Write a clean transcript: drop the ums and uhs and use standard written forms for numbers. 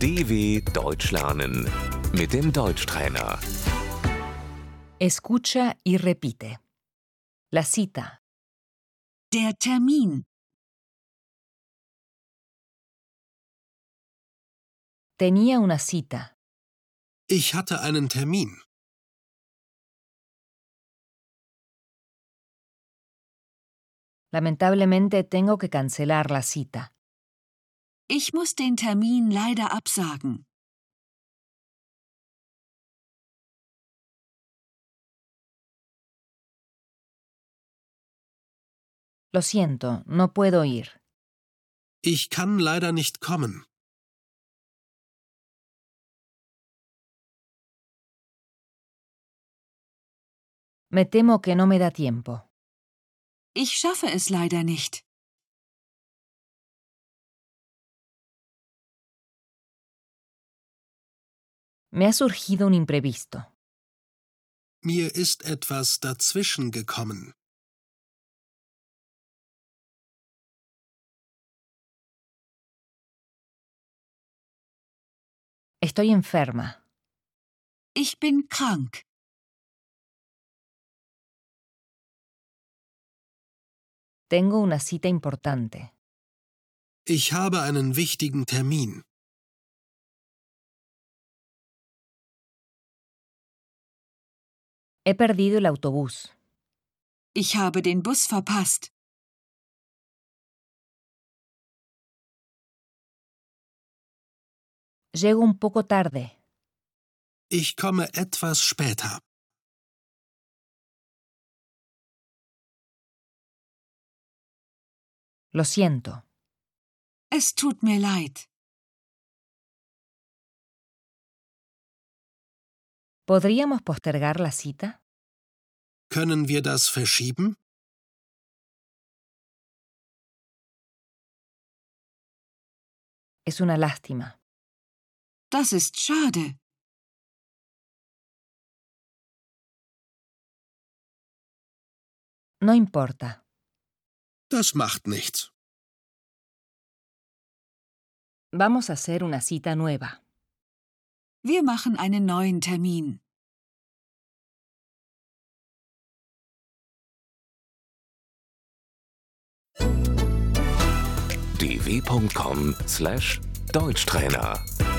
DW Deutsch lernen mit dem Deutschtrainer. Escucha y repite. La cita. Der Termin. Tenía una cita. Ich hatte einen Termin. Lamentablemente tengo que cancelar la cita. Ich muss den Termin leider absagen. Lo siento, no puedo ir. Ich kann leider nicht kommen. Me temo que no me da tiempo. Ich schaffe es leider nicht. Me ha surgido un imprevisto. Mir ist etwas dazwischen gekommen. Estoy enferma. Ich bin krank. Tengo una cita importante. Ich habe einen wichtigen Termin. He perdido el autobús. Ich habe den Bus verpasst. Llego un poco tarde. Ich komme etwas später. Lo siento. Es tut mir leid. ¿Podríamos postergar la cita? Können wir das verschieben? Es una lástima. Das ist schade. No importa. Das macht nichts. Vamos a hacer una cita nueva. Wir machen einen neuen Termin. dw.com/Deutschtrainer